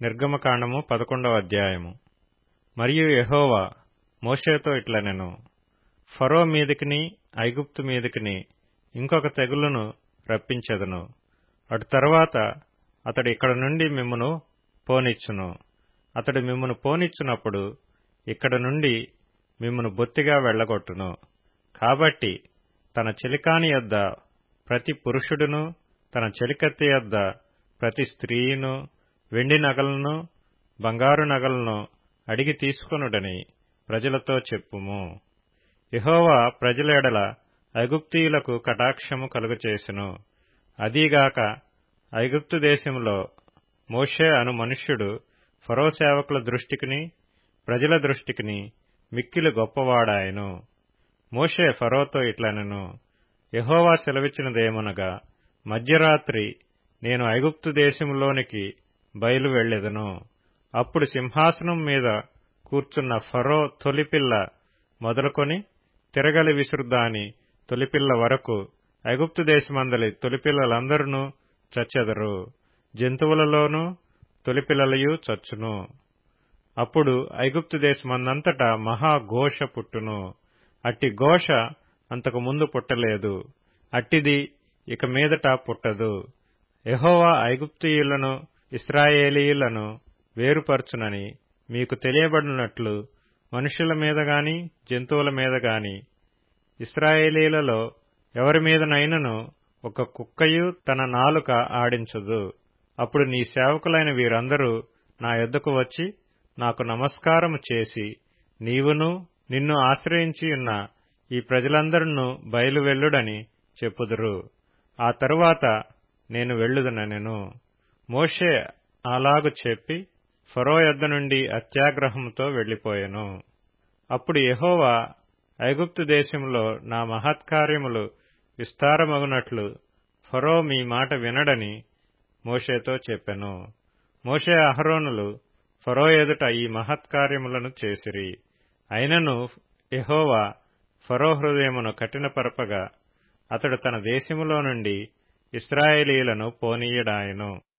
నిర్గమకాండము 11వ అధ్యాయము. మరియు యెహోవా మోషేతో ఇట్లనెను, ఫరో మీదికిని ఐగుప్తు మీదికిని ఇంకొక తెగులును రప్పించెదను. అటు తరువాత అతడు ఇక్కడ నుండి మిమ్మును పోనిచ్చును. అతడు మిమ్మును పోనిచ్చునప్పుడు ఇక్కడ నుండి మిమ్మును బొత్తిగా వెళ్లగొట్టును. కాబట్టి తన చెలికాని యొద్ద ప్రతి పురుషుడును, తన చెలికత్తె యొద్ద ప్రతి స్త్రీయును వెండి నగలను, బంగారు నగలను అడిగి తీసుకొనుడని ప్రజలతో చెప్పుము. యెహోవా ప్రజల ఎడల ఐగుప్తీయులకు కటాక్షము కలుగచేసెను. అదీగాక ఐగుప్తు దేశములో మోషే అను మనుష్యుడు ఫరో సేవకుల దృష్టికిని ప్రజల దృష్టికిని మిక్కిలి గొప్పవాడాయెను. మోషే ఫరోతో ఇట్లనెను, యెహోవా సెలవిచ్చినదేమనగా, మధ్యరాత్రి నేను ఐగుప్తు దేశములోనికి బయలు వెళ్లెదను. అప్పుడు సింహాసనం మీద కూర్చున్న ఫరో తొలిపిల్ల మొదలుకొని తిరగలి విసురుదాని తొలిపిల్ల వరకు ఐగుప్తు దేశమందలి తొలిపిల్లలందరూ చచ్చెదరు. జంతువులలోనూ తొలిపిల్లలయు చచ్చును. అప్పుడు ఐగుప్తు దేశమందంతటా మహాఘోష పుట్టును. అట్టి ఘోష అంతకు ముందు పుట్టలేదు, అట్టిది ఇక మీదట పుట్టదు. యెహోవా ఐగుప్తీయులను ఇశ్రాయేలీయులను వేరుపరచునని మీకు తెలియబడినట్లు మనుష్యుల మీద గాని జంతువుల మీద గాని ఇశ్రాయేలీయులలో ఎవరి మీదనైనను ఒక కుక్కయు తన నాలుక ఆడించదు. అప్పుడు నీ సేవకులైన వీరందరూ నా యొద్దకు వచ్చి నాకు నమస్కారము చేసి, నీవును నిన్ను ఆశ్రయించియున్న ఈ ప్రజలందరూ బయలు వెళ్ళుడని చెప్పుదురు. ఆ తరువాత నేను వెళ్ళుదుననెను. మోషే అలాగు చెప్పి ఫరో యొద్ద నుండి అత్యాగ్రహముతో వెళ్లిపోయెను. అప్పుడు యెహోవా ఐగుప్తు దేశంలో నా మహత్కార్యములు విస్తారమగునట్లు ఫరో మీ మాట వినడని మోషేతో చెప్పెను. మోషే అహరోనులు ఫరో ఎదుట ఈ మహత్కార్యములను చేసిరి. అయినను యెహోవా ఫరో హృదయమును కఠినపరపగా అతడు తన దేశములో నుండి ఇశ్రాయేలీయులను పోనీయడాయెను.